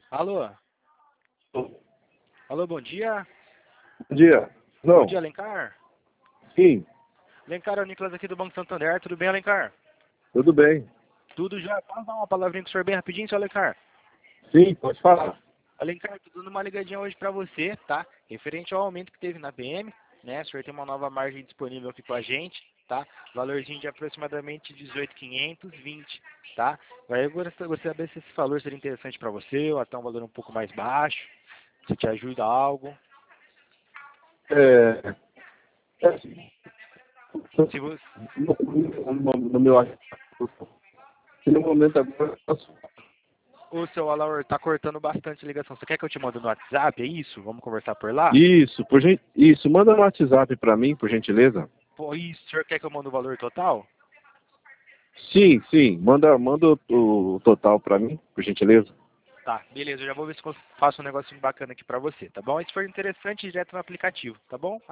Alô? Alô, bom dia. Bom dia. Bom Não, dia, Alencar. sim, Alencar, é o Nicolas aqui do Banco Santander. Tudo bem, Alencar? tudo bem. Tudo já. Posso dar uma palavrinha com o senhor bem rapidinho, seu Alencar? Sim, pode falar. Alencar, tô dando uma ligadinha hoje pra você, tá? Referente ao aumento que teve na PM, né? O senhor tem uma nova margem disponível aqui com a gente, tá? Valorzinho de aproximadamente 18.520, tá? Aí eu gostaria de saber se esse valor seria interessante pra você ou até um valor um pouco mais baixo, se te ajuda algo. É, é assim, Se você... no meu no momento agora, O seu valor tá cortando bastante a ligação. Você quer que eu te mande no WhatsApp? É isso? Vamos conversar por lá? isso, manda no WhatsApp para mim, por gentileza. Pô, isso. O senhor quer que eu mande o valor total? Sim, sim, manda o total para mim, por gentileza. Tá, beleza. Eu já vou ver se eu faço um negocinho bacana aqui pra você, tá bom? E se for interessante, direto no aplicativo, tá bom?